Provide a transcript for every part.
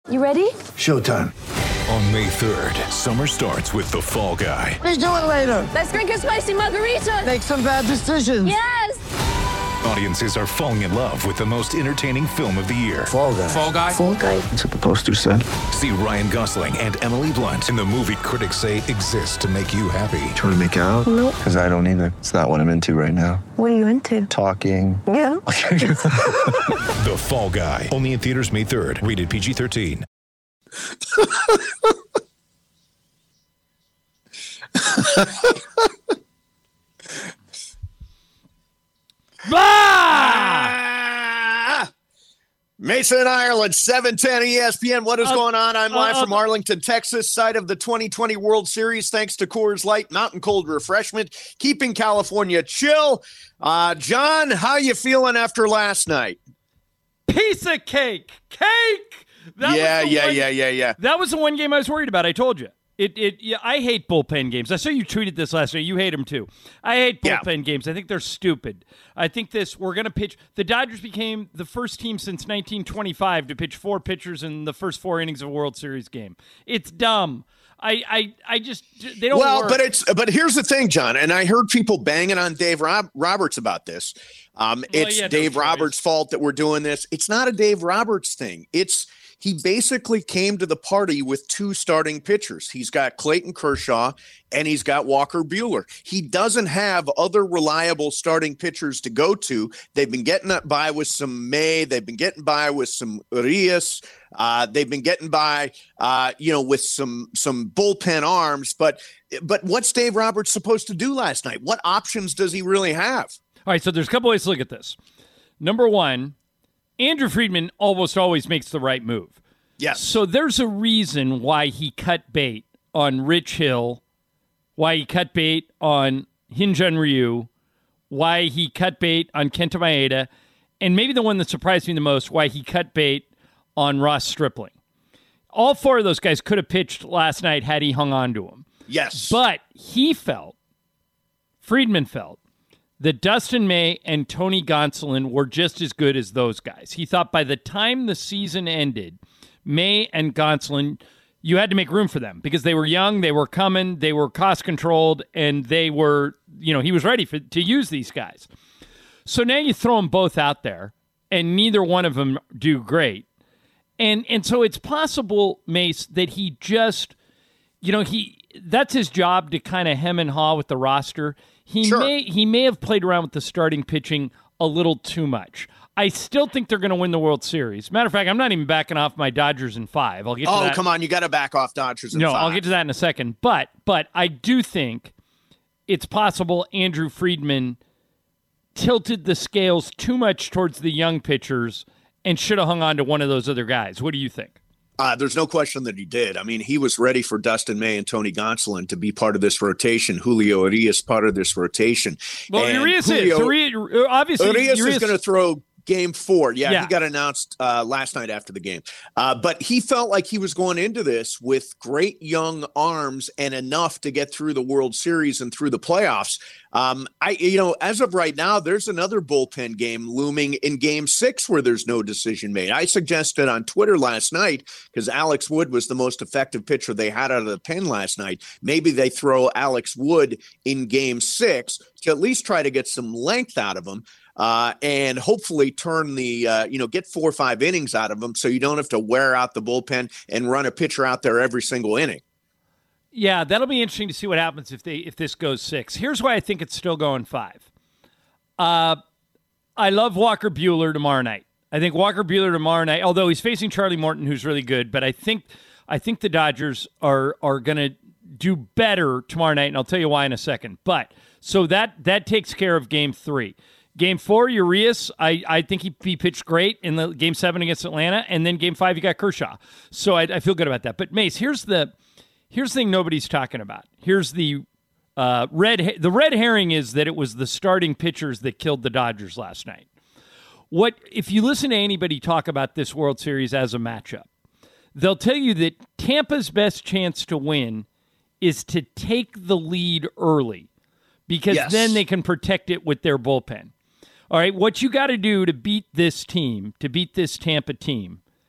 You ready? Showtime. On May 3rd, summer starts with The Fall Guy. Let's do it later. Let's drink a spicy margarita. Make some bad decisions. Yes. Audiences are falling in love with the most entertaining film of the year. Fall Guy. Fall Guy? Fall Guy. That's what the poster said. See Ryan Gosling and Emily Blunt in the movie critics say exists to make you happy. Trying to make it out? Nope. Because I don't either. It's not what I'm into right now. What are you into? Talking. Yeah. The Fall Guy. Only in theaters May 3rd. Rated PG-13. Mason, Ireland, 710 ESPN. What is going on? I'm live from Arlington, Texas, site of the 2020 World Series. Thanks to Coors Light, Mountain Cold Refreshment, keeping California chill. John, how you feeling after last night? Piece of cake. Yeah. That was the one game I was worried about. I told you. I hate bullpen games. I saw you tweeted this last night. You hate them too. I hate bullpen games. I think they're stupid. I think we're going to pitch. The Dodgers became the first team since 1925 to pitch 4 pitchers in the first 4 innings of a World Series game. It's dumb. I just they don't work. But here's the thing, John, and I heard people banging on Dave Roberts about this. It's Dave Roberts' fault that we're doing this. It's not a Dave Roberts thing. He basically came to the party with 2 starting pitchers. He's got Clayton Kershaw and he's got Walker Buehler. He doesn't have other reliable starting pitchers to go to. They've been getting by with some May. They've been getting by with some Urias. They've been getting by, with some bullpen arms. But what's Dave Roberts supposed to do last night? What options does he really have? All right, so there's a couple ways to look at this. Number one, Andrew Friedman almost always makes the right move. Yes. So there's a reason why he cut bait on Rich Hill, why he cut bait on Hyun-Jin Ryu, why he cut bait on Kenta Maeda, and maybe the one that surprised me the most, why he cut bait on Ross Stripling. All 4 of those guys could have pitched last night had he hung on to them. Yes. But Friedman felt, that Dustin May and Tony Gonsolin were just as good as those guys. He thought by the time the season ended, May and Gonsolin, you had to make room for them because they were young, they were coming, they were cost-controlled, and they were, he was ready to use these guys. So now you throw them both out there, and neither one of them do great. And so it's possible, Mace, that he just, that's his job to kind of hem and haw with the roster. He may have played around with the starting pitching a little too much. I still think they're going to win the World Series. Matter of fact, I'm not even backing off my Dodgers in 5. I'll get to that. Oh, come on. You got to back off Dodgers in 5. No, I'll get to that in a second. But I do think it's possible Andrew Friedman tilted the scales too much towards the young pitchers and should have hung on to one of those other guys. What do you think? There's no question that he did. I mean, he was ready for Dustin May and Tony Gonsolin to be part of this rotation. Julio Urias part of this rotation. Well, Urias is going to throw Game 4. Yeah, he got announced last night after the game. But he felt like he was going into this with great young arms and enough to get through the World Series and through the playoffs. As of right now, there's another bullpen game looming in Game 6 where there's no decision made. I suggested on Twitter last night, because Alex Wood was the most effective pitcher they had out of the pen last night, maybe they throw Alex Wood in Game 6 to at least try to get some length out of him. And hopefully turn get 4 or 5 innings out of them so you don't have to wear out the bullpen and run a pitcher out there every single inning. Yeah, that'll be interesting to see what happens if this goes 6. Here's why I think it's still going 5. I love Walker Buehler tomorrow night. I think Walker Buehler tomorrow night, although he's facing Charlie Morton, who's really good, but I think the Dodgers are going to do better tomorrow night, and I'll tell you why in a second. But so that takes care of Game 3. Game 4, Urias, I think he pitched great in the Game 7 against Atlanta, and then Game 5 you got Kershaw. So I feel good about that. But Mace, here's the thing nobody's talking about. Here's the red herring is that it was the starting pitchers that killed the Dodgers last night. What if you listen to anybody talk about this World Series as a matchup? They'll tell you that Tampa's best chance to win is to take the lead early because then they can protect it with their bullpen. All right, what you got to do to beat this Tampa team,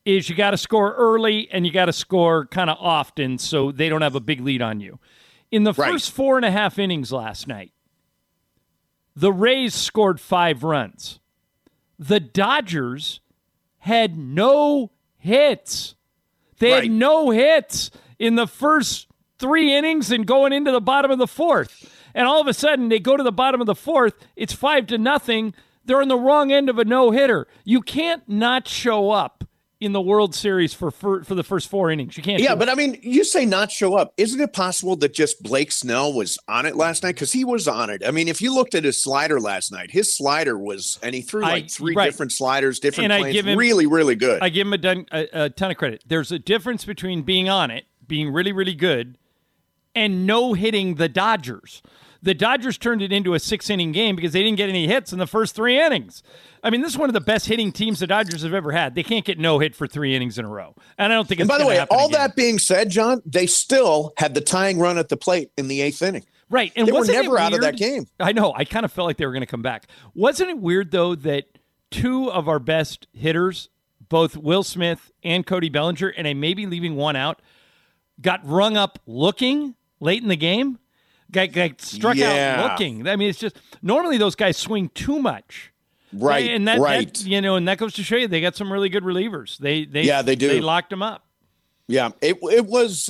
is you got to score early and you got to score kind of often so they don't have a big lead on you. In the first 4.5 innings last night, the Rays scored 5 runs. The Dodgers had no hits. They had no hits in the first 3 innings and going into the bottom of the 4th. And all of a sudden, they go to the bottom of the 4th. It's 5-0. They're on the wrong end of a no-hitter. You can't not show up in the World Series for the first 4 innings. You can't. Yeah, but I mean, you say not show up. Isn't it possible that just Blake Snell was on it last night? Because he was on it. I mean, if you looked at his slider last night, his slider was, and he threw like 3 different sliders, different planes, really, really good. I give him a ton of credit. There's a difference between being on it, being really, really good, and no hitting the Dodgers. The Dodgers turned it into a 6-inning game because they didn't get any hits in the first 3 innings. I mean, this is one of the best hitting teams the Dodgers have ever had. They can't get no hit for 3 innings in a row. And I don't think it's going to happen. And by the way, all again. that being said, John, they still had the tying run at the plate in the 8th inning. Right. And they were wasn't never it out of weird? that game. I know. I kind of felt like they were going to come back. Wasn't it weird, though, that 2 of our best hitters, both Will Smith and Cody Bellinger, and I may be leaving one out, got rung up looking late in the game? Got struck out looking. I mean, it's just normally those guys swing too much. Right, and that and that goes to show you they got some really good relievers. They do. They locked them up. Yeah, it was.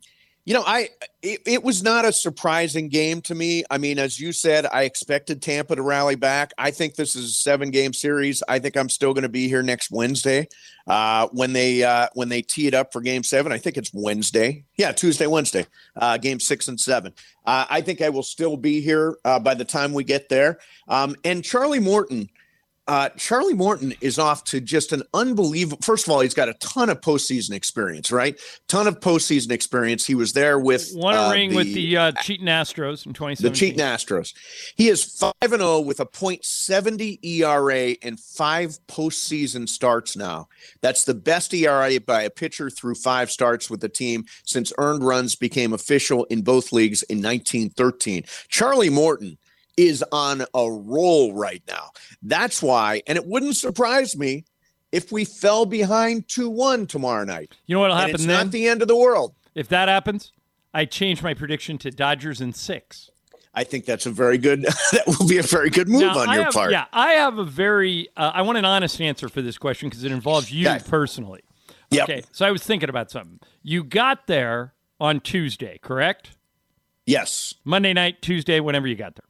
It was not a surprising game to me. I mean, as you said, I expected Tampa to rally back. I think this is a 7-game series. I think I'm still going to be here next Wednesday when they tee it up for Game 7. I think it's Wednesday. Yeah, Tuesday, Wednesday, Game 6 and 7. I think I will still be here by the time we get there. And Charlie Morton is off to just an unbelievable. First of all, he's got a ton of postseason experience, right? Ton of postseason experience. He was there with won a ring with the cheating Astros in 2017. The cheating Astros. He is 5-0 with a .70 ERA and 5 postseason starts now. That's the best ERA by a pitcher through 5 starts with the team since earned runs became official in both leagues in 1913. Charlie Morton is on a roll right now. That's why, and it wouldn't surprise me if we fell behind 2-1 tomorrow night. You know what'll happen it's then? Not the end of the world. If that happens, I change my prediction to Dodgers in 6. I think that's a very good. That will be a very good move on your part. Yeah, I have a very. I want an honest answer for this question because it involves you personally. Yep. Okay, so I was thinking about something. You got there on Tuesday, correct? Yes. Monday night, Tuesday, whenever you got there.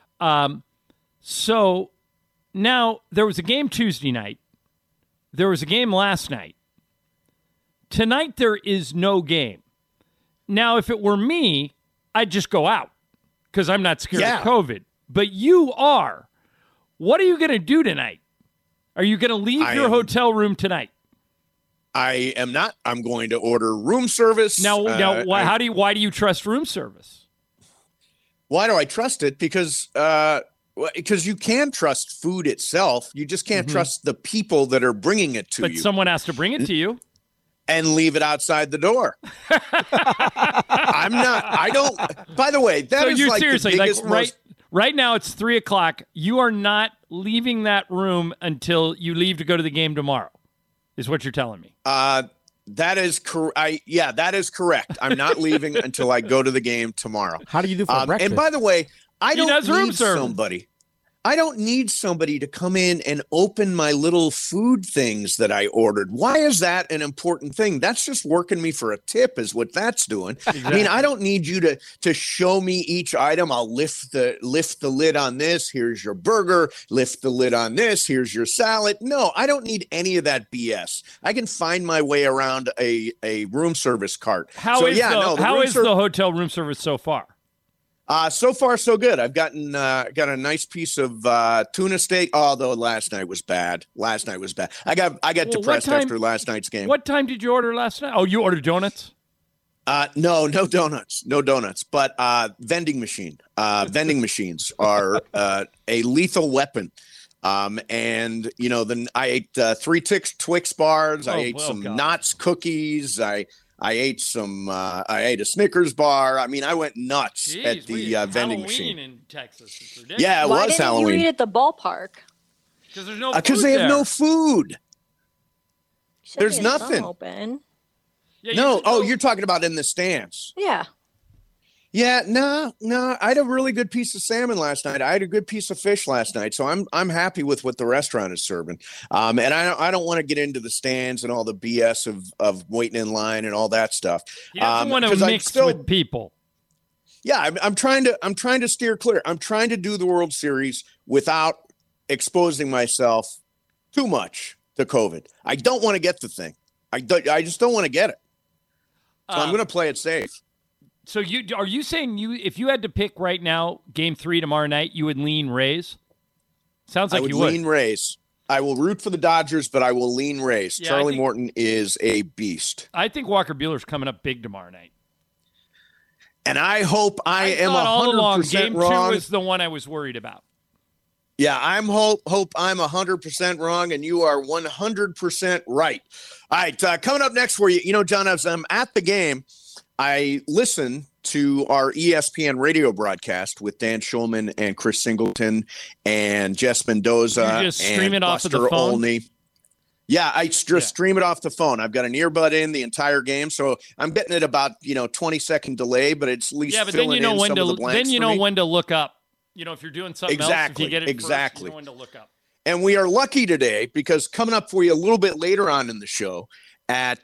So now there was a game Tuesday night. There was a game last night. Tonight there is no game. Now, if it were me, I'd just go out because I'm not scared of COVID. But you are. What are you going to do tonight? Are you going to leave your hotel room tonight? I am not. I'm going to order room service. Why do you trust room service? Why do I trust it? Because you can trust food itself. You just can't trust the people that are bringing it to you. But someone has to bring it to you. And leave it outside the door. I don't. By the way, that is like seriously, the biggest, right now it's 3:00. You are not leaving that room until you leave to go to the game tomorrow, is what you're telling me. That is correct. That is correct. I'm not leaving until I go to the game tomorrow. How do you do for breakfast? And by the way, I don't need somebody. I don't need somebody to come in and open my little food things that I ordered. Why is that an important thing? That's just working me for a tip is what that's doing. Exactly. I mean, I don't need you to show me each item. I'll lift the lid on this. Here's your burger. Lift the lid on this. Here's your salad. No, I don't need any of that BS. I can find my way around a room service cart. How is the hotel room service so far? So far, so good. I've got a nice piece of tuna steak. Although last night was bad. I got depressed after last night's game. What time did you order last night? Oh, you ordered donuts? No donuts. But vending machine. Vending machines are a lethal weapon. And then I ate 3 Twix bars. I ate some Knott's cookies. I ate a Snickers bar. I mean, I went nuts at the vending machine. In Texas. It's ridiculous. Yeah, it was Halloween. Why didn't you eat at the ballpark? Because there's no food because they have no food. There's nothing open. Yeah, no. Oh, you're talking about in the stands. Yeah. Yeah, no. I had a really good piece of salmon last night. I had a good piece of fish last night, so I'm happy with what the restaurant is serving. And I don't want to get into the stands and all the BS of waiting in line and all that stuff. You don't want to mix with people. Yeah, I'm trying to steer clear. I'm trying to do the World Series without exposing myself too much to COVID. I don't want to get the thing. I just don't want to get it. So I'm going to play it safe. So are you saying if you had to pick right now, Game 3 tomorrow night, you would lean Rays? Sounds like you would. Lean Rays. I will root for the Dodgers, but I will lean Rays. Yeah, Charlie Morton is a beast. I think Walker Buehler's coming up big tomorrow night. And I hope I am 100% all along, Game wrong. 2 was the one I was worried about. Yeah, hope I'm 100% wrong, and you are 100% right. All right, coming up next for you, John, as I'm at the game, I listen to our ESPN radio broadcast with Dan Schulman and Chris Singleton and Jess Mendoza. You just stream it off Buster of the phone? Olney. Yeah, I just stream it off the phone. I've got an earbud in the entire game, so I'm getting it about 20-second delay, but it's at least then you know when to when to look up. If you're doing something else, if you get it first, you know when to look up. And we are lucky today because coming up for you a little bit later on in the show at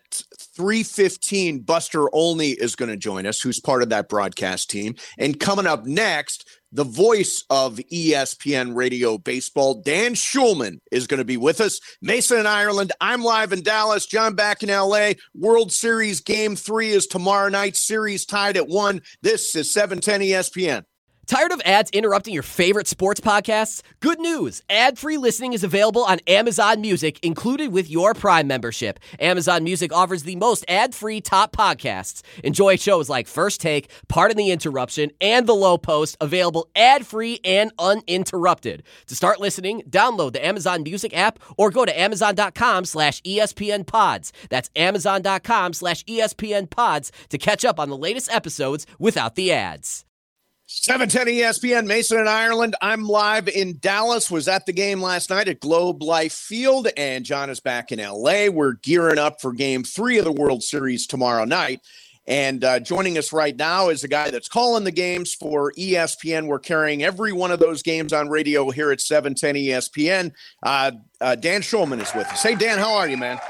3:15, Buster Olney is going to join us, who's part of that broadcast team. And coming up next, the voice of ESPN Radio Baseball, Dan Schulman, is going to be with us. Mason in Ireland. I'm live in Dallas. John back in L.A. World Series Game 3 is tomorrow night. Series tied at 1. This is 710 ESPN. Tired of ads interrupting your favorite sports podcasts? Good news! Ad-free listening is available on Amazon Music, included with your Prime membership. Amazon Music offers the most ad-free top podcasts. Enjoy shows like First Take, Pardon the Interruption, and The Low Post, available ad-free and uninterrupted. To start listening, download the Amazon Music app or go to amazon.com/ESPN Pods. That's amazon.com/ESPN Pods to catch up on the latest episodes without the ads. 710 ESPN, Mason in Ireland. I'm live in Dallas. Was at the game last night at Globe Life Field, and John is back in L.A. We're gearing up for Game 3 of the World Series tomorrow night. And joining us right now is a guy that's calling the games for ESPN. We're carrying every one of those games on radio here at 710 ESPN. Dan Schulman is with us. Hey, Dan, how are you, man?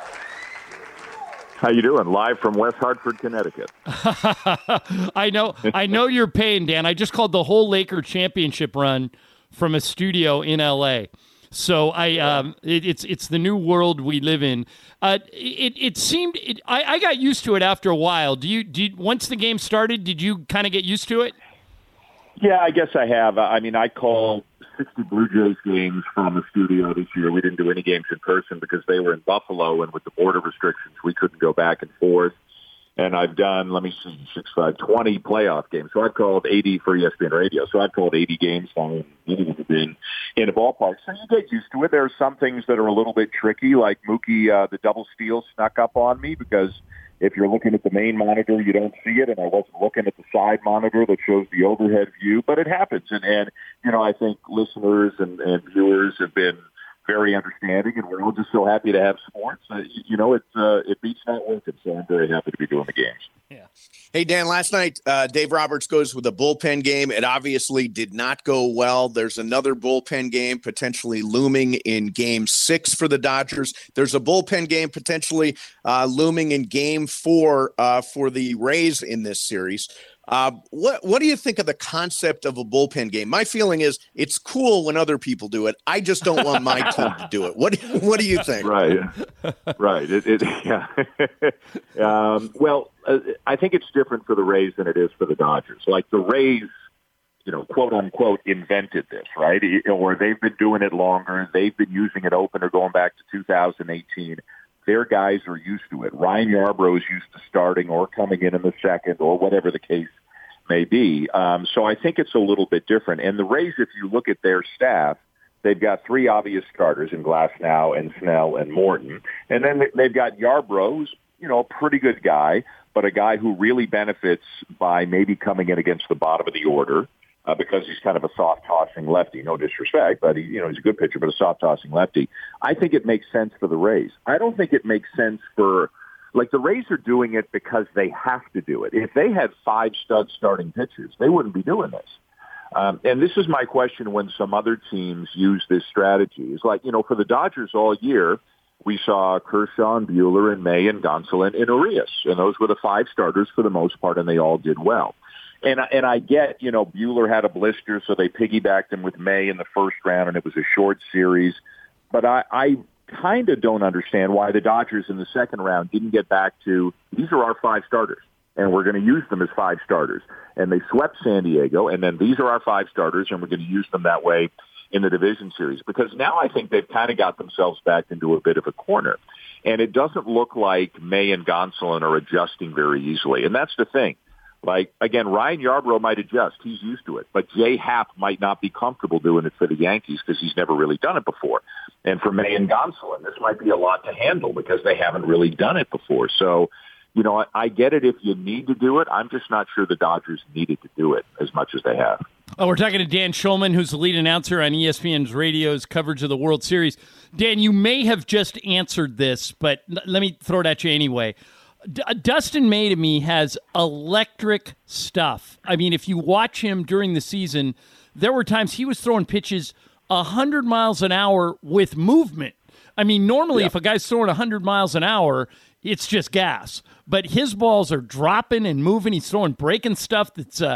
How you doing? Live from West Hartford, Connecticut. I know your pain, Dan. I just called the whole Laker championship run from a studio in L.A. So it's the new world we live in. It seemed I got used to it after a while. Once the game started, did you kind of get used to it? Yeah, I guess I have. I mean, I called 60 Blue Jays games from the studio this year. We didn't do any games in person because they were in Buffalo, and with the border restrictions, we couldn't go back and forth. And I've done, 20 playoff games. So I've called 80 for ESPN Radio. So I've called 80 games on been in a ballpark. So you get used to it. There are some things that are a little bit tricky, like Mookie, the double steal snuck up on me because if you're looking at the main monitor, you don't see it, and I wasn't looking at the side monitor that shows the overhead view, but it happens. And I think listeners and viewers have been very understanding, and we're all just so happy to have sports. It beats not working, so I'm very happy to be doing the games. Yeah. Hey, Dan, last night, Dave Roberts goes with a bullpen game. It obviously did not go well. There's another bullpen game potentially looming in Game 6 for the Dodgers. There's a bullpen game potentially looming in Game 4 for the Rays in this series. What do you think of the concept of a bullpen game? My feeling is it's cool when other people do it. I just don't want my team to do it. What do you think? Right. I think it's different for the Rays than it is for the Dodgers. Like the Rays, quote unquote, invented this, right? Or they've been doing it longer. They've been using it opener going back to 2018. Their guys are used to it. Ryan Yarbrough is used to starting or coming in the second or whatever the case may be. So I think it's a little bit different. And the Rays, if you look at their staff, they've got three obvious starters in Glasnow and Snell and Morton. And then they've got Yarbrough, who's, a pretty good guy, but a guy who really benefits by maybe coming in against the bottom of the order. because he's kind of a soft-tossing lefty. No disrespect, but he's a good pitcher, but a soft-tossing lefty. I think it makes sense for the Rays. I don't think it makes sense for, the Rays are doing it because they have to do it. If they had 5 stud starting pitchers, they wouldn't be doing this. And this is my question when some other teams use this strategy. It's for the Dodgers all year, we saw Kershaw and Buehler and May and Gonsolin and Urias. And those were the 5 starters for the most part, and they all did well. And I get, Buehler had a blister, so they piggybacked him with May in the first round, and it was a short series. But I kind of don't understand why the Dodgers in the second round didn't get back to, these are our 5 starters, and we're going to use them as 5 starters. And they swept San Diego, and then these are our 5 starters, and we're going to use them that way in the division series. Because now I think they've kind of got themselves back into a bit of a corner. And it doesn't look like May and Gonsolin are adjusting very easily. And that's the thing. Again, Ryan Yarbrough might adjust. He's used to it. But Jay Happ might not be comfortable doing it for the Yankees because he's never really done it before. And for May and Gonsolin, this might be a lot to handle because they haven't really done it before. So, I get it if you need to do it. I'm just not sure the Dodgers needed to do it as much as they have. Oh, we're talking to Dan Schulman, who's the lead announcer on ESPN's radio's coverage of the World Series. Dan, you may have just answered this, but let me throw it at you anyway. Dustin May, to me, has electric stuff. I mean, if you watch him during the season, there were times he was throwing pitches 100 miles an hour with movement. I mean, normally if a guy's throwing 100 miles an hour, it's just gas. But his balls are dropping and moving. He's throwing breaking stuff that's, low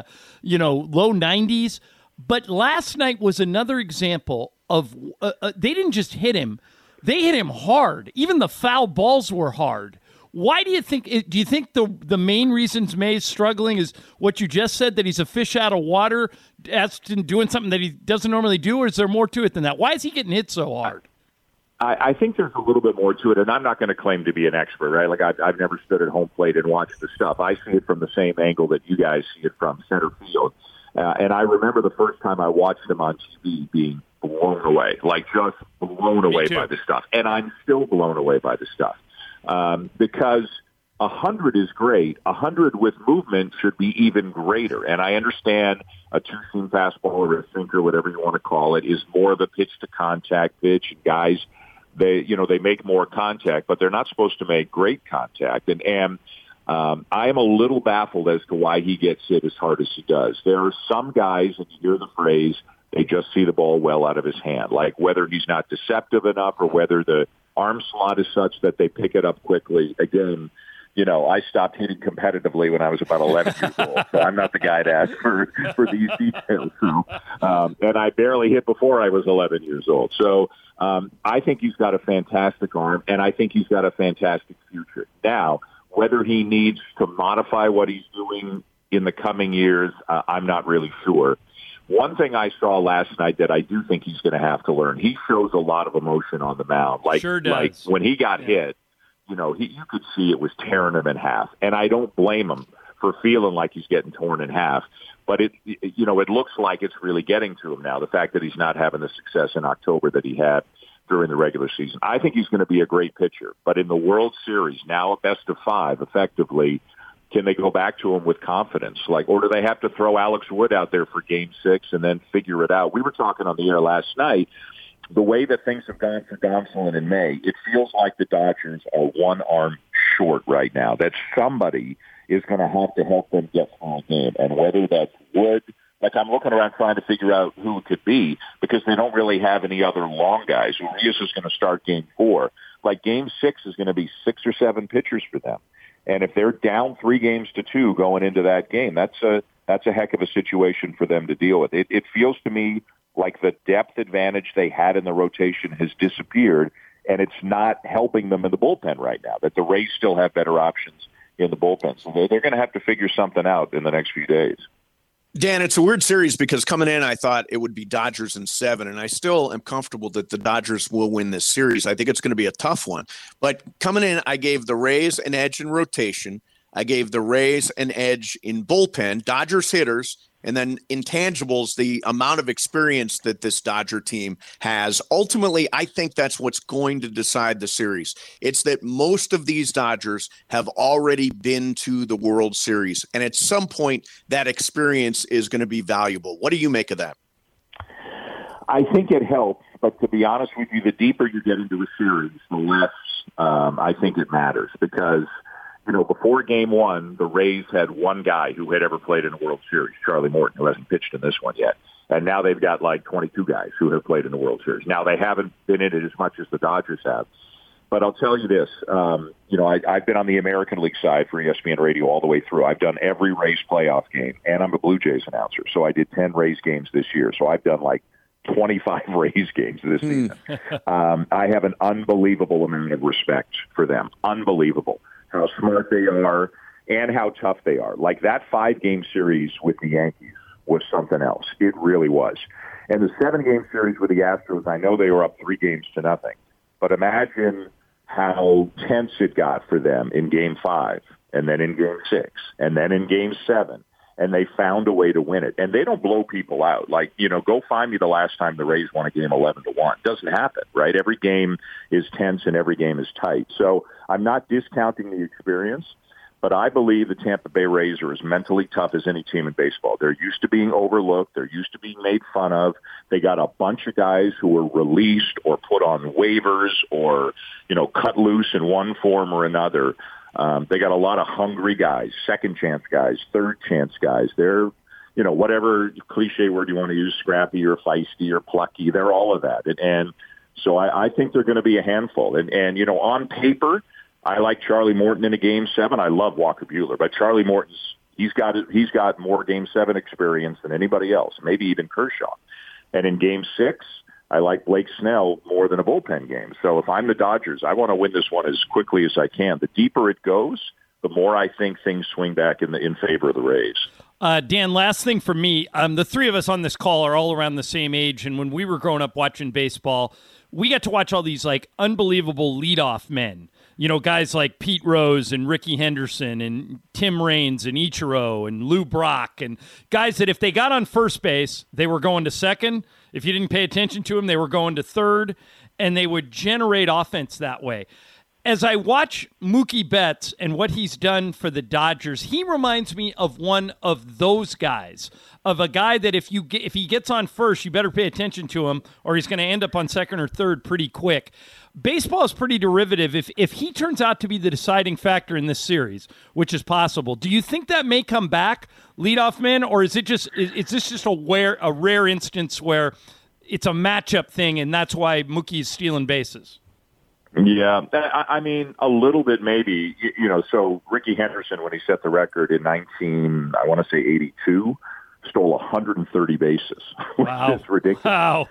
90s. But last night was another example of they didn't just hit him. They hit him hard. Even the foul balls were hard. Why do you think the main reasons May's struggling is what you just said, that he's a fish out of water, doing something that he doesn't normally do, or is there more to it than that? Why is he getting hit so hard? I think there's a little bit more to it, and I'm not going to claim to be an expert, right? I've never stood at home plate and watched the stuff. I see it from the same angle that you guys see it from, center field. And I remember the first time I watched him on TV being blown away, just blown away by the stuff. And I'm still blown away by the stuff. Because 100 is great. 100 with movement should be even greater. And I understand a two-seam fastball or a sinker, whatever you want to call it, is more of a pitch-to-contact pitch. And guys, they make more contact, but they're not supposed to make great contact. And I am a little baffled as to why he gets hit as hard as he does. There are some guys, and you hear the phrase, they just see the ball well out of his hand, like whether he's not deceptive enough or whether the arm slot is such that they pick it up quickly. Again, I stopped hitting competitively when I was about 11 years old, so I'm not the guy to ask for these details. So, and I barely hit before I was 11 years old. So I think he's got a fantastic arm, and I think he's got a fantastic future. Now, whether he needs to modify what he's doing in the coming years, I'm not really sure. One thing I saw last night that I do think he's going to have to learn, he shows a lot of emotion on the mound. Sure does. Like when he got hit, you could see it was tearing him in half. And I don't blame him for feeling like he's getting torn in half. But it looks like it's really getting to him now, the fact that he's not having the success in October that he had during the regular season. I think he's going to be a great pitcher. But in the World Series, now a best of 5, effectively, can they go back to him with confidence? Or do they have to throw Alex Wood out there for Game 6 and then figure it out? We were talking on the air last night. The way that things have gone for Gonsolin in May, it feels like the Dodgers are one arm short right now, that somebody is going to have to help them get through a game. And whether that's Wood, I'm looking around trying to figure out who it could be because they don't really have any other long guys. Urias is going to start Game 4. Game 6 is going to be 6 or 7 pitchers for them. And if they're down 3-2 going into that game, that's a heck of a situation for them to deal with. It feels to me like the depth advantage they had in the rotation has disappeared, and it's not helping them in the bullpen right now, that the Rays still have better options in the bullpen. So they're going to have to figure something out in the next few days. Dan, it's a weird series because coming in, I thought it would be Dodgers in 7, and I still am comfortable that the Dodgers will win this series. I think it's going to be a tough one. But coming in, I gave the Rays an edge in rotation. I gave the Rays an edge in bullpen. Dodgers hitters And then intangibles, the amount of experience that this Dodger team has. Ultimately, I think that's what's going to decide the series. It's that most of these Dodgers have already been to the World Series. And at some point, that experience is going to be valuable. What do you make of that? I think it helps, but to be honest with you, the deeper you get into a series, the less I think it matters. Because, before Game 1, the Rays had one guy who had ever played in a World Series, Charlie Morton, who hasn't pitched in this one yet. And now they've got like 22 guys who have played in the World Series. Now, they haven't been in it as much as the Dodgers have. But I'll tell you this, I've been on the American League side for ESPN Radio all the way through. I've done every Rays playoff game, and I'm a Blue Jays announcer. So I did 10 Rays games this year. So I've done like 25 Rays games this season. I have an unbelievable amount of respect for them. Unbelievable. How smart they are and how tough they are. Like that 5-game series with the Yankees was something else. It really was. And the 7-game series with the Astros, I know they were up 3-0, but imagine how tense it got for them in Game 5 and then in Game 6 and then in Game 7. And they found a way to win it. And they don't blow people out. Like, go find me the last time the Rays won a game 11-1. It doesn't happen, right? Every game is tense and every game is tight. So I'm not discounting the experience, but I believe the Tampa Bay Rays are as mentally tough as any team in baseball. They're used to being overlooked. They're used to being made fun of. They got a bunch of guys who were released or put on waivers or, cut loose in one form or another. They got a lot of hungry guys, second chance guys, third chance guys. They're, whatever cliche word you want to use, scrappy or feisty or plucky. They're all of that. And so I think they're going to be a handful. And on paper, I like Charlie Morton in a Game 7. I love Walker Buehler, but Charlie Morton's, he's got more Game 7 experience than anybody else, maybe even Kershaw. And in Game 6, I like Blake Snell more than a bullpen game. So if I'm the Dodgers, I want to win this one as quickly as I can. The deeper it goes, the more I think things swing back in favor of the Rays. Dan, last thing for me, the three of us on this call are all around the same age, and when we were growing up watching baseball, we got to watch all these like unbelievable leadoff men. Guys like Pete Rose and Ricky Henderson and Tim Raines and Ichiro and Lou Brock and guys that if they got on first base, they were going to second. If you didn't pay attention to them, they were going to third, and they would generate offense that way. As I watch Mookie Betts and what he's done for the Dodgers, he reminds me of one of those guys, of a guy that if he gets on first, you better pay attention to him or he's going to end up on second or third pretty quick. Baseball is pretty derivative. If he turns out to be the deciding factor in this series, which is possible, do you think that may come back, leadoff man, or is this just a rare instance where it's a matchup thing and that's why Mookie's stealing bases? Yeah, I mean, a little bit maybe. So Ricky Henderson, when he set the record in 82, stole 130 bases, which is ridiculous. Wow.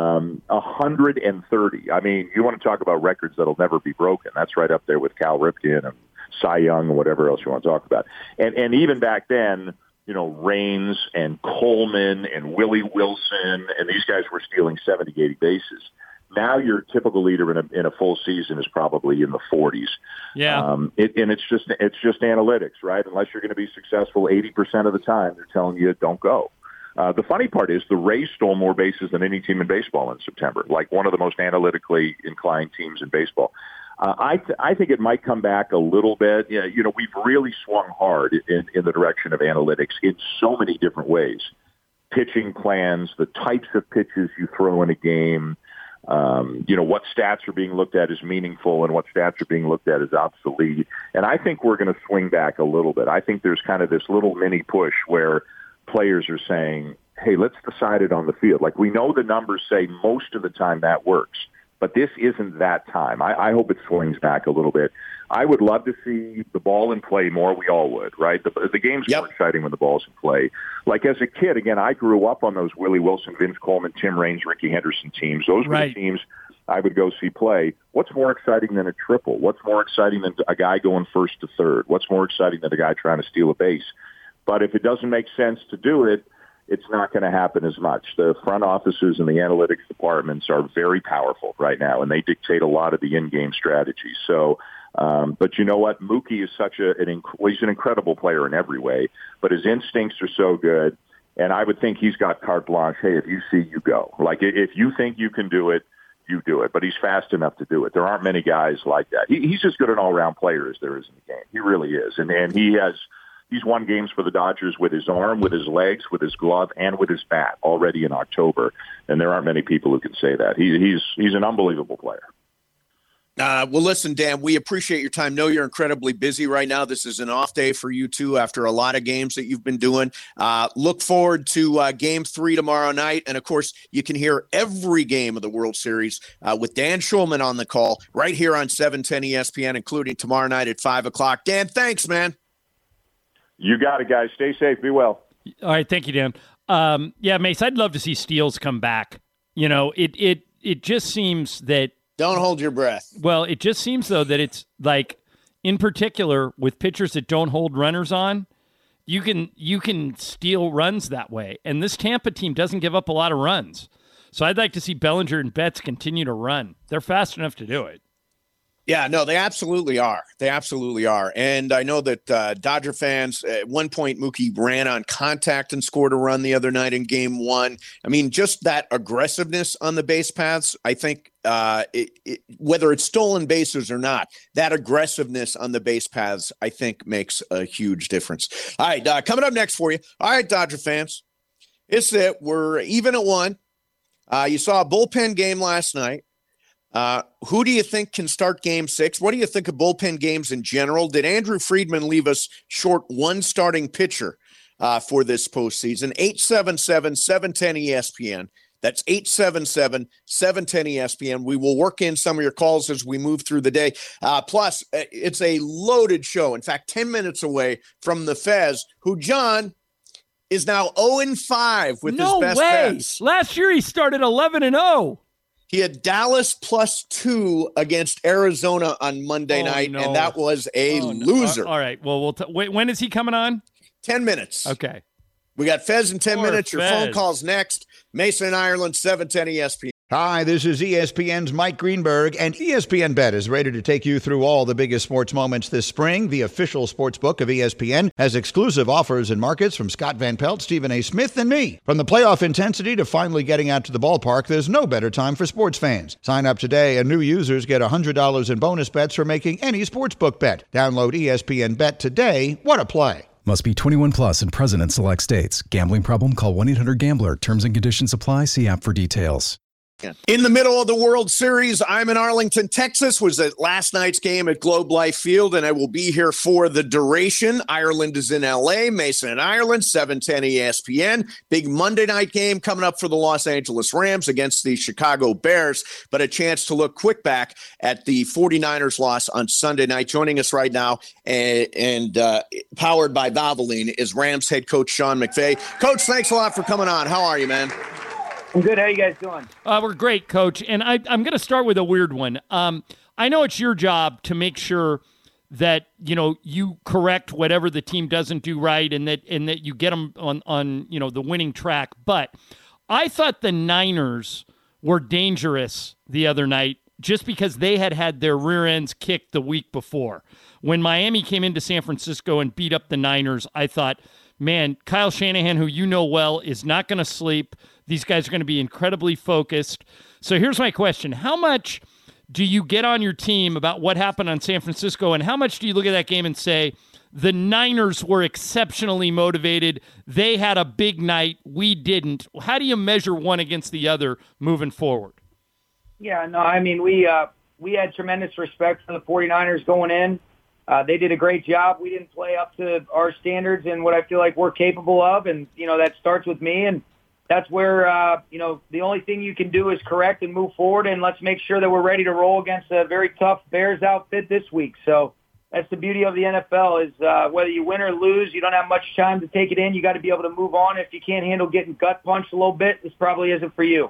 130. I mean, you want to talk about records that'll never be broken. That's right up there with Cal Ripken and Cy Young and whatever else you want to talk about. And even back then, Raines and Coleman and Willie Wilson, and these guys were stealing 70, 80 bases. Now your typical leader in a full season is probably in the 40s. Yeah. It's just analytics, right? Unless you're going to be successful 80% of the time, they're telling you don't go. The funny part is the Rays stole more bases than any team in baseball in September, like one of the most analytically inclined teams in baseball. I think it might come back a little bit. We've really swung hard in the direction of analytics in so many different ways. Pitching plans, the types of pitches you throw in a game, what stats are being looked at as meaningful and what stats are being looked at as obsolete. And I think we're going to swing back a little bit. I think there's kind of this little mini push where players are saying, hey, let's decide it on the field. Like we know the numbers say most of the time that works, but this isn't that time. I hope it swings back a little bit. I would love to see the ball in play more. We all would, right? The game's more exciting when the ball's in play. Like as a kid, again, I grew up on those Willie Wilson, Vince Coleman, Tim Raines, Ricky Henderson teams. Those were the teams I would go see play. What's more exciting than a triple? What's more exciting than a guy going first to third? What's more exciting than a guy trying to steal a base? But if it doesn't make sense to do it, it's not going to happen as much. The front offices and the analytics departments are very powerful right now, and they dictate a lot of the in-game strategy. So, but you know what? Mookie is he's an incredible player in every way, but his instincts are so good. And I would think he's got carte blanche. Hey, if you see, you go. Like, if you think you can do it, you do it. But he's fast enough to do it. There aren't many guys like that. He's as good an all-around player as there is in the game. He really is. And he's won games for the Dodgers with his arm, with his legs, with his glove, and with his bat already in October. And there aren't many people who can say that. He's an unbelievable player. Well, listen, Dan, we appreciate your time. Know you're incredibly busy right now. This is an off day for you, too, after a lot of games that you've been doing. Look forward to Game 3 tomorrow night. And, of course, you can hear every game of the World Series with Dan Schulman on the call right here on 710 ESPN, including tomorrow night at 5 o'clock. Dan, thanks, man. You got it, guys. Stay safe. Be well. All right. Thank you, Dan. Yeah, Mace, I'd love to see Steels come back. You know, it just seems that don't hold your breath. Well, it just seems, though, that it's like, in particular, with pitchers that don't hold runners on, you can steal runs that way. And this Tampa team doesn't give up a lot of runs. So I'd like to see Bellinger and Betts continue to run. They're fast enough to do it. Yeah, no, they absolutely are. They absolutely are. And I know that Dodger fans, at one point, Mookie ran on contact and scored a run the other night in Game 1. I mean, just that aggressiveness on the base paths, I think, whether it's stolen bases or not, that aggressiveness on the base paths, I think, makes a huge difference. All right, coming up next for you. All right, Dodger fans, it's it. We're even at 1. You saw a bullpen game last night. Who do you think can start Game 6? What do you think of bullpen games in general? Did Andrew Friedman leave us short one starting pitcher for this postseason? 877-710-ESPN. That's 877-710-ESPN. We will work in some of your calls as we move through the day. Plus, it's a loaded show. In fact, 10 minutes away from the Fez, who, John, is now 0-5 with his best bets. Last year he started 11-0. He had Dallas +2 against Arizona on Monday night, and that was a loser. All right. Well, wait, when is he coming on? 10 minutes. Okay. We got Fez in 10 minutes. Your Fez. phone calls next. Mason in Ireland, 710 ESPN. Hi, this is ESPN's Mike Greenberg, and ESPN Bet is ready to take you through all the biggest sports moments this spring. The official sports book of ESPN has exclusive offers and markets from Scott Van Pelt, Stephen A. Smith, and me. From the playoff intensity to finally getting out to the ballpark, there's no better time for sports fans. Sign up today, and new users get $100 in bonus bets for making any sportsbook bet. Download ESPN Bet today. What a play. Must be 21 plus and present in select states. Gambling problem? Call 1-800-GAMBLER. Terms and conditions apply. See app for details. In the middle of the World Series, I'm in Arlington, Texas. Was at last night's game at Globe Life Field, and I will be here for the duration. Ireland is in L.A., Mason in Ireland, 710 ESPN. Big Monday night game coming up for the Los Angeles Rams against the Chicago Bears, but a chance to look quick back at the 49ers loss on Sunday night. Joining us right now and powered by Valvoline is Rams head coach Sean McVay. Coach, thanks a lot for coming on. How are you, man? I'm good. How you guys doing? We're great, Coach. And I'm going to start with a weird one. I know it's your job to make sure that you correct whatever the team doesn't do right, and that you get them on the winning track. But I thought the Niners were dangerous the other night just because they had their rear ends kicked the week before. When Miami came into San Francisco and beat up the Niners, I thought, man, Kyle Shanahan, who you know well, is not going to sleep. These guys are going to be incredibly focused. So here's my question. How much do you get on your team about what happened on San Francisco, and how much do you look at that game and say, the Niners were exceptionally motivated, they had a big night, we didn't? How do you measure one against the other moving forward? Yeah, no, I mean, we had tremendous respect for the 49ers going in. They did a great job. We didn't play up to our standards and what I feel like we're capable of, and, that starts with me, and that's where, the only thing you can do is correct and move forward, and let's make sure that we're ready to roll against a very tough Bears outfit this week. So that's the beauty of the NFL is whether you win or lose, you don't have much time to take it in. You got to be able to move on. If you can't handle getting gut punched a little bit, this probably isn't for you.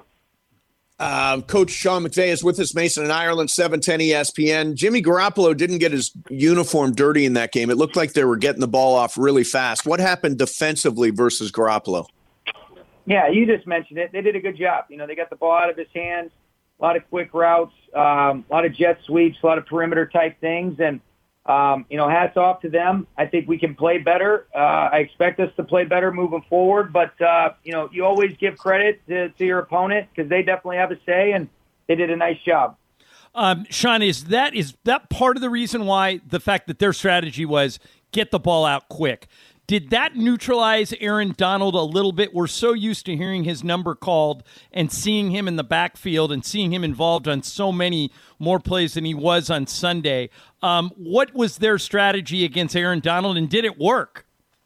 Coach Sean McVay is with us, Mason in Ireland, 710 ESPN. Jimmy Garoppolo didn't get his uniform dirty in that game. It looked like they were getting the ball off really fast. What happened defensively versus Garoppolo? Yeah, you just mentioned it. They did a good job. They got the ball out of his hands, a lot of quick routes, a lot of jet sweeps, a lot of perimeter-type things. And, Hats off to them. I think we can play better. I expect us to play better moving forward. But, you always give credit to your opponent because they definitely have a say, and they did a nice job. Sean, is that part of the reason why the fact that their strategy was get the ball out quick? Did that neutralize Aaron Donald a little bit? We're so used to hearing his number called and seeing him in the backfield and seeing him involved on so many more plays than he was on Sunday. What was their strategy against Aaron Donald, and did it work?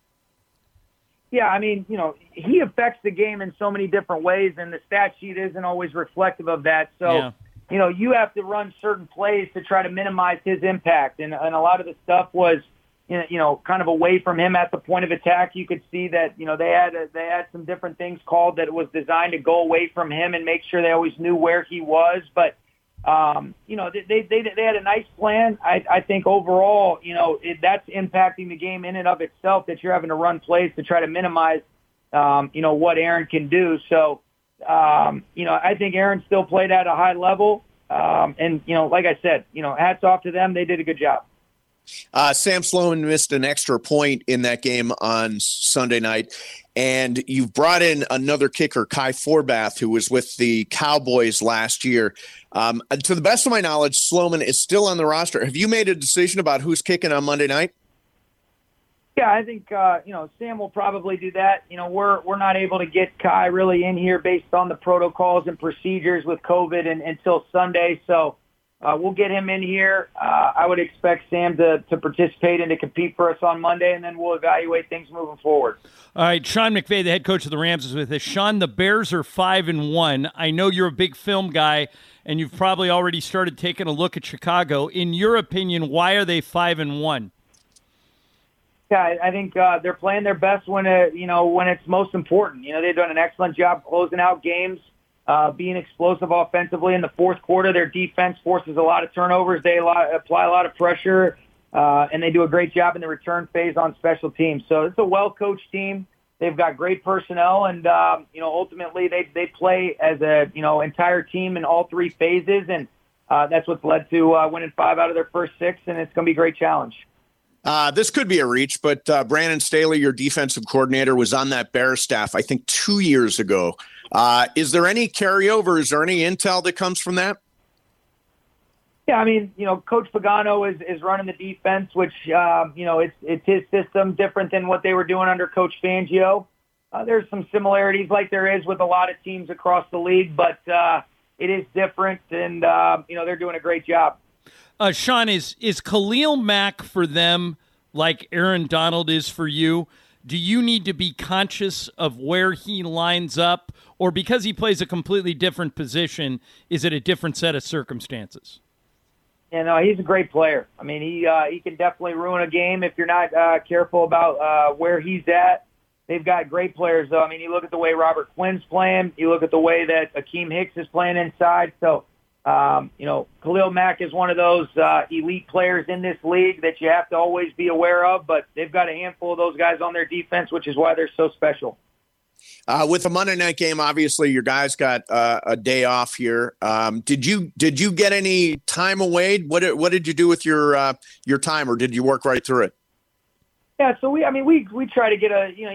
Yeah, I mean, he affects the game in so many different ways, and the stat sheet isn't always reflective of that. So, you have to run certain plays to try to minimize his impact, and a lot of the stuff was kind of away from him at the point of attack. You could see that, they had some different things called that it was designed to go away from him and make sure they always knew where he was. But, they had a nice plan. I think overall, that's impacting the game in and of itself, that you're having to run plays to try to minimize, what Aaron can do. So, I think Aaron still played at a high level. And, like I said, hats off to them. They did a good job. Sam Sloan missed an extra point in that game on Sunday night, and you've brought in another kicker, Kai Forbath, who was with the Cowboys last year. To the best of my knowledge, Sloman is still on the roster. Have you made a decision about who's kicking on Monday night? Yeah, I think, Sam will probably do that. We're not able to get Kai really in here based on the protocols and procedures with COVID until Sunday, so we'll get him in here. I would expect Sam to participate and to compete for us on Monday, and then we'll evaluate things moving forward. All right, Sean McVay, the head coach of the Rams, is with us. Sean, the Bears are 5-1. I know you're a big film guy, and you've probably already started taking a look at Chicago. In your opinion, why are they 5-1? Yeah, I think they're playing their best when it's most important. They've done an excellent job closing out games. Being explosive offensively in the fourth quarter. Their defense forces a lot of turnovers. They apply a lot of pressure, and they do a great job in the return phase on special teams. So it's a well-coached team. They've got great personnel, and ultimately they play as a entire team in all three phases, and that's what's led to winning 5 out of their first 6, and it's going to be a great challenge. This could be a reach, but Brandon Staley, your defensive coordinator, was on that Bears staff, I think, 2 years ago. Is there any carryover? Is there any intel that comes from that? Yeah, I mean, Coach Pagano is running the defense, which, it's his system, different than what they were doing under Coach Fangio. There's some similarities like there is with a lot of teams across the league, but it is different, and, they're doing a great job. Sean, is Khalil Mack for them like Aaron Donald is for you? Do you need to be conscious of where he lines up, or because he plays a completely different position, is it a different set of circumstances? He's a great player. I mean, he can definitely ruin a game if you're not careful about where he's at. They've got great players, though. I mean, you look at the way Robert Quinn's playing. You look at the way that Akeem Hicks is playing inside. So, Khalil Mack is one of those elite players in this league that you have to always be aware of, but they've got a handful of those guys on their defense, which is why they're so special. With the Monday night game, obviously your guys got a day off here. Did you get any time away? What did you do with your time, or did you work right through it? Yeah, so we try to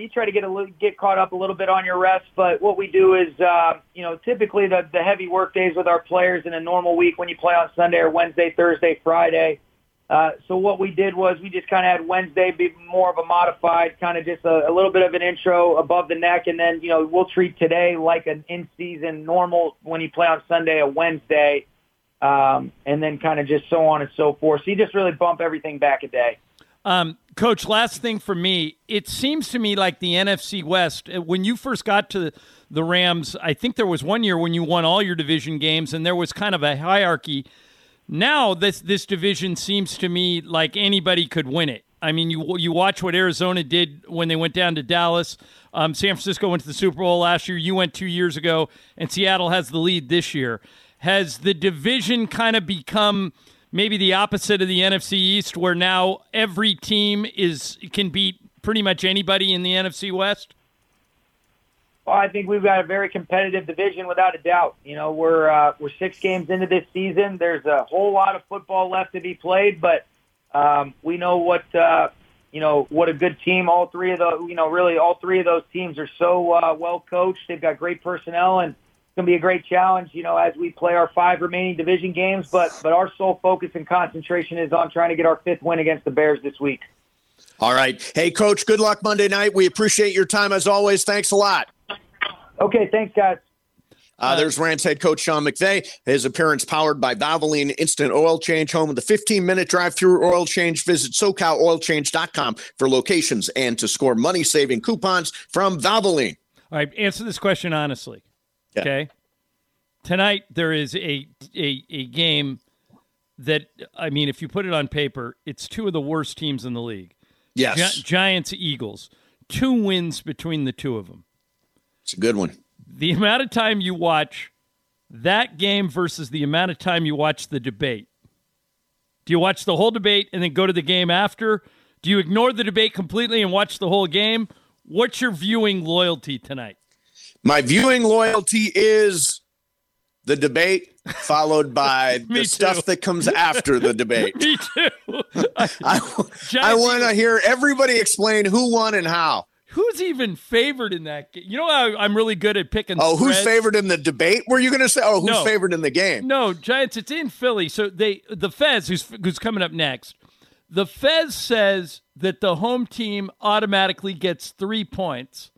get caught up a little bit on your rest, but what we do is, typically the heavy work days with our players in a normal week when you play on Sunday or Wednesday, Thursday, Friday. So what we did was we just kind of had Wednesday be more of a modified, kind of just a little bit of an intro above the neck, and then, we'll treat today like an in-season normal when you play on Sunday, a Wednesday, and then kind of just so on and so forth. So you just really bump everything back a day. Coach, last thing for me, it seems to me like the NFC West, when you first got to the Rams, I think there was one year when you won all your division games and there was kind of a hierarchy. Now this division seems to me like anybody could win it. I mean, you watch what Arizona did when they went down to Dallas. San Francisco went to the Super Bowl last year. You went 2 years ago, and Seattle has the lead this year. Has the division kind of become maybe the opposite of the NFC East, where now every team can beat pretty much anybody in the NFC West? Well, I think we've got a very competitive division without a doubt. We're 6 games into this season. There's a whole lot of football left to be played, but We know what what a good team all three of those teams are so well coached. They've got great personnel, and it's going to be a great challenge, as we play our 5 remaining division games. But our sole focus and concentration is on trying to get our 5th win against the Bears this week. All right. Hey, Coach, good luck Monday night. We appreciate your time as always. Thanks a lot. Okay, thanks, guys. There's Rams head coach Sean McVay. His appearance powered by Valvoline Instant Oil Change, home of the 15-minute drive-through oil change. Visit SoCalOilChange.com for locations and to score money-saving coupons from Valvoline. All right, answer this question honestly. Yeah. Okay? Tonight there is a game that, if you put it on paper, it's 2 of the worst teams in the league. Yes. Giants, Eagles. 2 wins between the 2 of them. It's a good one. The amount of time you watch that game versus the amount of time you watch the debate. Do you watch the whole debate and then go to the game after? Do you ignore the debate completely and watch the whole game? What's your viewing loyalty tonight? My viewing loyalty is the debate followed by the stuff that comes after the debate. Me too. I want to hear everybody explain who won and how. Who's even favored in that game? You know how I'm really good at picking spreads? Who's favored in the debate? Were you going to say, who's favored in the game? No, Giants, it's in Philly. So the Fez, who's coming up next, the Fez says that the home team automatically gets 3 points.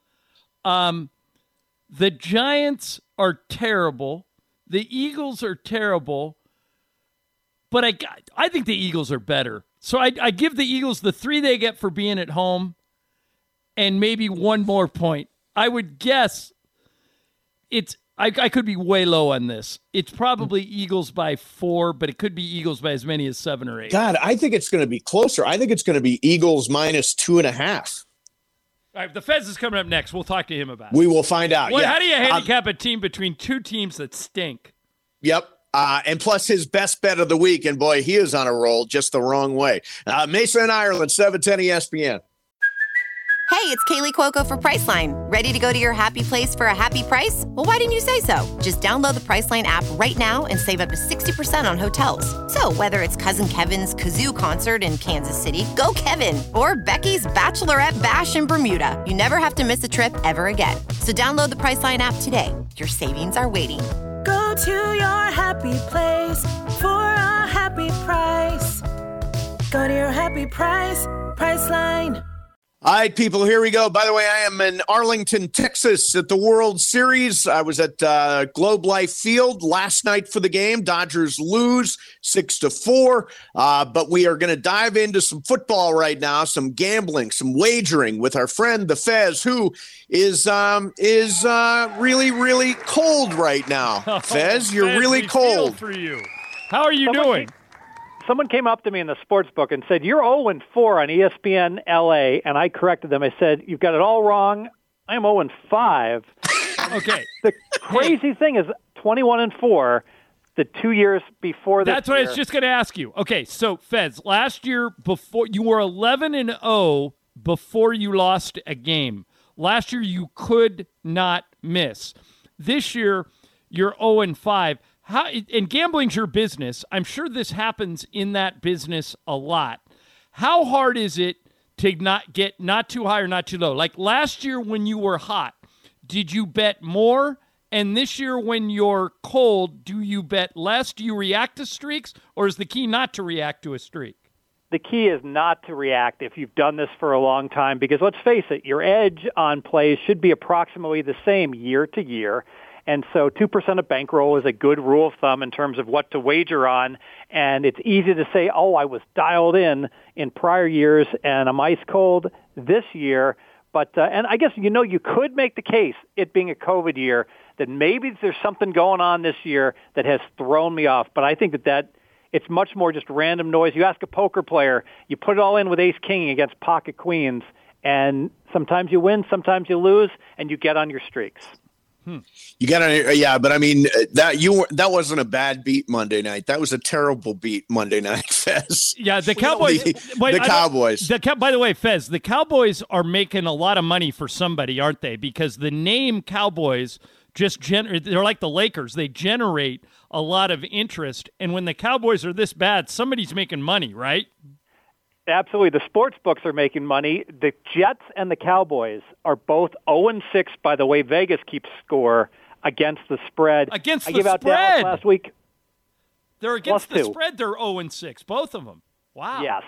The Giants are terrible. The Eagles are terrible. But I think the Eagles are better. So I give the Eagles the 3 they get for being at home, and maybe 1 more point. I would guess I could be way low on this. It's probably Eagles by 4, but it could be Eagles by as many as 7 or 8. God, I think it's going to be closer. I think it's going to be Eagles minus 2.5. All right, the Fez is coming up next. We'll talk to him about it. We will find out. Well, how do you handicap a team between 2 teams that stink? Yep. And plus his best bet of the week, and boy, he is on a roll just the wrong way. Mesa in Ireland, 710 ESPN. Hey, it's Kaylee Cuoco for Priceline. Ready to go to your happy place for a happy price? Well, why didn't you say so? Just download the Priceline app right now and save up to 60% on hotels. So whether it's Cousin Kevin's Kazoo Concert in Kansas City, go Kevin, or Becky's Bachelorette Bash in Bermuda, you never have to miss a trip ever again. So download the Priceline app today. Your savings are waiting. Go to your happy place for a happy price. Go to your happy price, Priceline. All right, people, here we go. By the way, I am in Arlington, Texas at the World Series. I was at Globe Life Field last night for the game. Dodgers lose 6-4. But we are going to dive into some football right now, some gambling, some wagering with our friend, the Fez, who is really, really cold right now. Fez, you're really cold. For you. How are you doing? Someone came up to me in the sports book and said, you're 0-4 on ESPN LA, and I corrected them. I said, you've got it all wrong. I am 0-5. Okay. The crazy thing is 21-4 the 2 years before that. That's what I was just going to ask you. Okay, so Fez, last year before you were 11-0 before you lost a game. Last year you could not miss. This year you're 0-5. And gambling's your business. I'm sure this happens in that business a lot. How hard is it to not get not too high or not too low? Like last year when you were hot, did you bet more? And this year when you're cold, do you bet less? Do you react to streaks? Or is the key not to react to a streak? The key is not to react if you've done this for a long time, because let's face it, your edge on plays should be approximately the same year to year. And so 2% of bankroll is a good rule of thumb in terms of what to wager on. And it's easy to say, I was dialed in prior years and I'm ice cold this year. But and I guess, you could make the case, it being a COVID year, that maybe there's something going on this year that has thrown me off. But I think that it's much more just random noise. You ask a poker player, you put it all in with ace-king against pocket queens, and sometimes you win, sometimes you lose, and you get on your streaks. You got to, but I mean that wasn't a bad beat Monday night. That was a terrible beat Monday night, Fez. Yeah, the Cowboys. The Cowboys. By the way, Fez, the Cowboys are making a lot of money for somebody, aren't they? Because the name Cowboys they're like the Lakers. They generate a lot of interest, and when the Cowboys are this bad, somebody's making money, right? Absolutely. The sports books are making money. The Jets and the Cowboys are both 0-6 by the way Vegas keeps score against the spread. Against I the gave out spread Dallas last week. They're against the +2. spread. They're 0-6, both of them. Wow. Yes.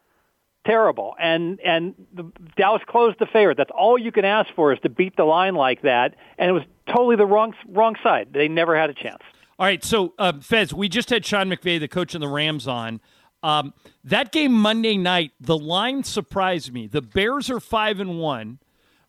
Terrible. And Dallas closed the favorite. That's all you can ask for is to beat the line like that. And it was totally the wrong side. They never had a chance. All right, so Fez, we just had Sean McVay, the coach of the Rams, on. That game Monday night, the line surprised me. The Bears are 5-1.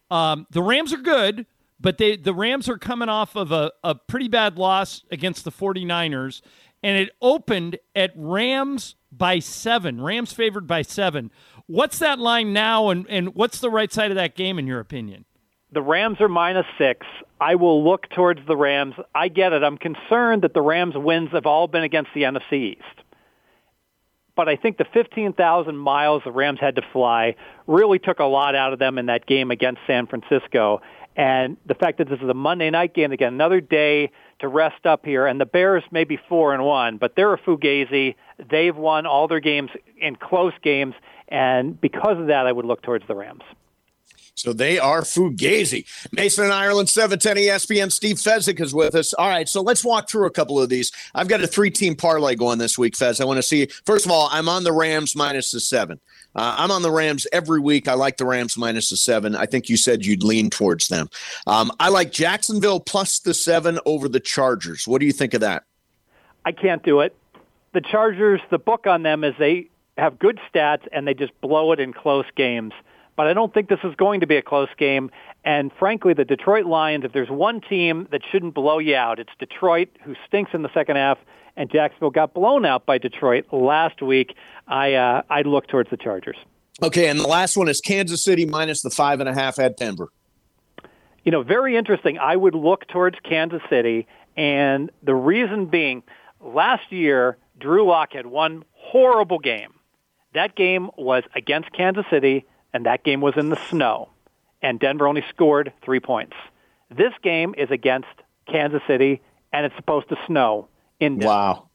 The Rams are good, but the Rams are coming off of a pretty bad loss against the 49ers, and it opened at Rams by 7. Rams favored by 7. What's that line now, and what's the right side of that game in your opinion? The Rams are -6. I will look towards the Rams. I get it. I'm concerned that the Rams' wins have all been against the NFC East. But I think the 15,000 miles the Rams had to fly really took a lot out of them in that game against San Francisco. And the fact that this is a Monday night game, again, another day to rest up here. And the Bears may be 4-1, but they're a fugazi. They've won all their games in close games. And because of that, I would look towards the Rams. So they are fugazi. Mason and Ireland, 710 ESPN. Steve Fezzik is with us. All right, so let's walk through a couple of these. I've got a 3-team parlay going this week, Fez. I want to see, first of all, I'm on the Rams -7. I'm on the Rams every week. I like the Rams -7. I think you said you'd lean towards them. I like Jacksonville +7 over the Chargers. What do you think of that? I can't do it. The Chargers, the book on them is they have good stats and they just blow it in close games. But I don't think this is going to be a close game. And frankly, the Detroit Lions, if there's one team that shouldn't blow you out, it's Detroit, who stinks in the second half, and Jacksonville got blown out by Detroit last week. I'd look towards the Chargers. Okay, and the last one is Kansas City -5.5 at Denver. You know, very interesting. I would look towards Kansas City, and the reason being, last year, Drew Lock had one horrible game. That game was against Kansas City, and that game was in the snow, and Denver only scored 3 points. This game is against Kansas City, and it's supposed to snow in Denver. Wow.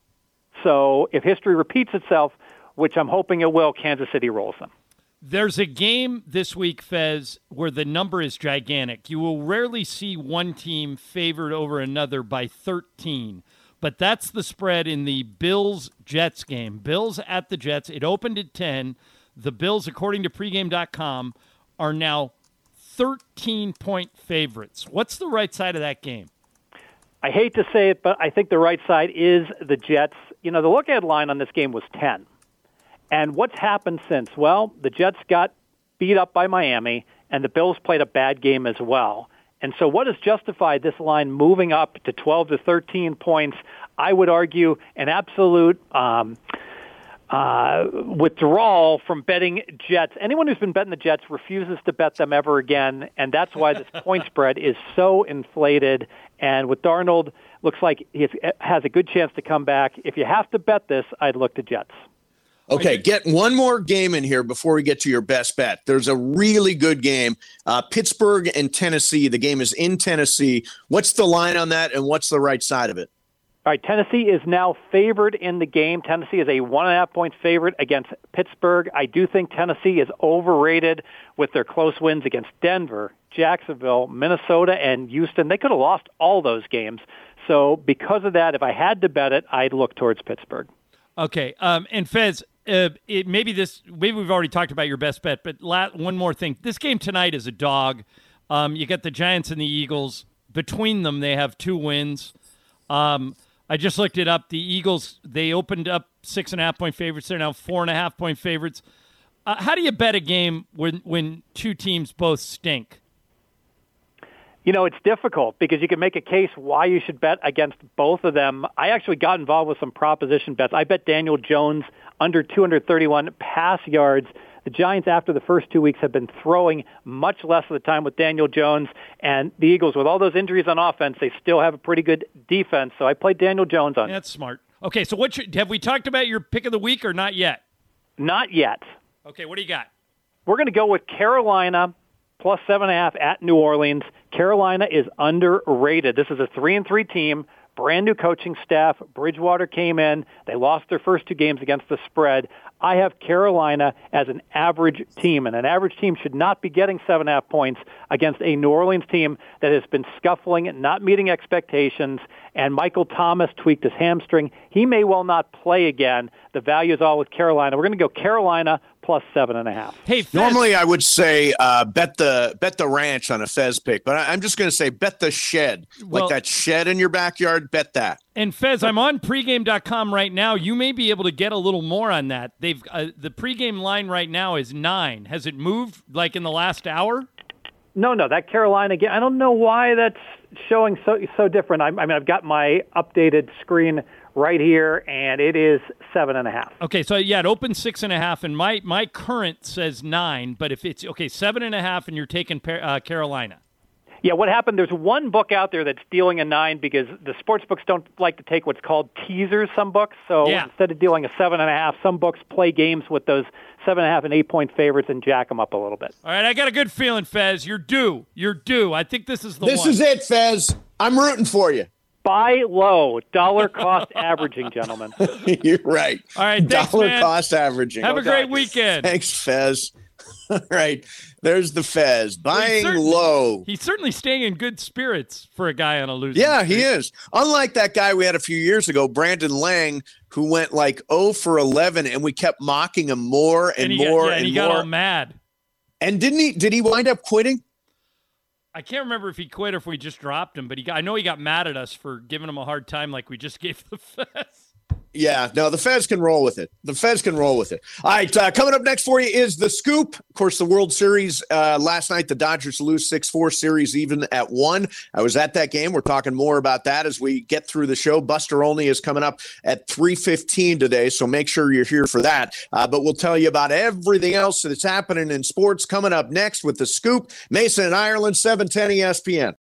So if history repeats itself, which I'm hoping it will, Kansas City rolls them. There's a game this week, Fez, where the number is gigantic. You will rarely see one team favored over another by 13, but that's the spread in the Bills-Jets game. Bills at the Jets. It opened at 10. The Bills, according to pregame.com, are now 13-point favorites. What's the right side of that game? I hate to say it, but I think the right side is the Jets. You know, the look-ahead line on this game was 10. And what's happened since? Well, the Jets got beat up by Miami, and the Bills played a bad game as well. And so what has justified this line moving up to 12 to 13 points? I would argue an absolute withdrawal from betting Jets. Anyone who's been betting the Jets refuses to bet them ever again, and that's why this point spread is so inflated. And with Darnold, looks like he has a good chance to come back. If you have to bet this, I'd look to Jets. Okay, get one more game in here before we get to your best bet. There's a really good game, Pittsburgh and Tennessee. The game is in Tennessee. What's the line on that, and what's the right side of it? All right, Tennessee is now favored in the game. Tennessee is a 1.5-point favorite against Pittsburgh. I do think Tennessee is overrated with their close wins against Denver, Jacksonville, Minnesota, and Houston. They could have lost all those games. So because of that, if I had to bet it, I'd look towards Pittsburgh. Okay, and Fez, maybe we've already talked about your best bet, but one more thing. This game tonight is a dog. You got the Giants and the Eagles. Between them, they have 2 wins. I just looked it up. The Eagles, they opened up 6.5-point favorites. They're now 4.5-point favorites. How do you bet a game when two teams both stink? You know, it's difficult because you can make a case why you should bet against both of them. I actually got involved with some proposition bets. I bet Daniel Jones under 231 pass yards. The Giants, after the first 2 weeks, have been throwing much less of the time with Daniel Jones. And the Eagles, with all those injuries on offense, they still have a pretty good defense. So I played Daniel Jones on. That's smart. Okay, so have we talked about your pick of the week or not yet? Not yet. Okay, what do you got? We're going to go with Carolina +7.5 at New Orleans. Carolina is underrated. This is a 3-3 team. brand new coaching staff. Bridgewater came in. They lost their first 2 games against the spread. I have Carolina as an average team, and an average team should not be getting 7.5 points against a New Orleans team that has been scuffling and not meeting expectations, and Michael Thomas tweaked his hamstring. He may well not play again. The value is all with Carolina. We're going to go Carolina plus 7.5. Hey, Fez. Normally I would say bet the ranch on a Fez pick, but I'm just going to say bet the shed. Like that shed in your backyard, bet that. And Fez, I'm on pregame.com right now. You may be able to get a little more on that. They've the pregame line right now is 9. Has it moved like in the last hour? No, that Carolina game. I don't know why that's showing so different. I mean, I've got my updated screen right here, and it is 7.5. Okay, so yeah, it opened 6.5, and my current says 9. But if it's 7.5, and you're taking Carolina. Yeah, what happened, there's one book out there that's dealing a 9 because the sports books don't like to take what's called teasers, some books. So instead of dealing a 7.5, some books play games with those 7.5 and 8-point favorites and jack them up a little bit. All right, I got a good feeling, Fez. You're due. I think this is the one. This is it, Fez. I'm rooting for you. Buy low, dollar cost averaging, gentlemen. You're right. All right, thanks, dollar man. cost averaging. Have a great weekend. Thanks, Fez. All right, there's the Fez buying low. He's certainly staying in good spirits for a guy on a losing Yeah, streak. he is. Unlike that guy we had a few years ago, Brandon Lang, who went like 0 for 11, and we kept mocking him more and more and he more. got all mad. And did he wind up quitting? I can't remember if he quit or if we just dropped him, but I know he got mad at us for giving him a hard time like we just gave the Fez. Yeah, no, the Fez can roll with it. All right, coming up next for you is The Scoop. Of course, the World Series last night, the Dodgers lose 6-4, series even at 1. I was at that game. We're talking more about that as we get through the show. Buster Olney is coming up at 3:15 today, so make sure you're here for that. But we'll tell you about everything else that's happening in sports coming up next with The Scoop. Mason and Ireland, 710 ESPN.